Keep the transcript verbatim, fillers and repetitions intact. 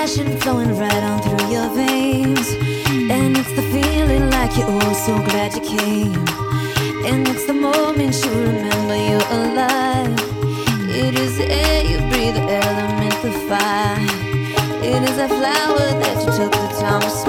passion flowing right on through your veins. And it's the feeling like you're oh so glad you came. And it's the moment you remember you're alive. It is the air you breathe, the element, the fire. It is a flower that you took the time to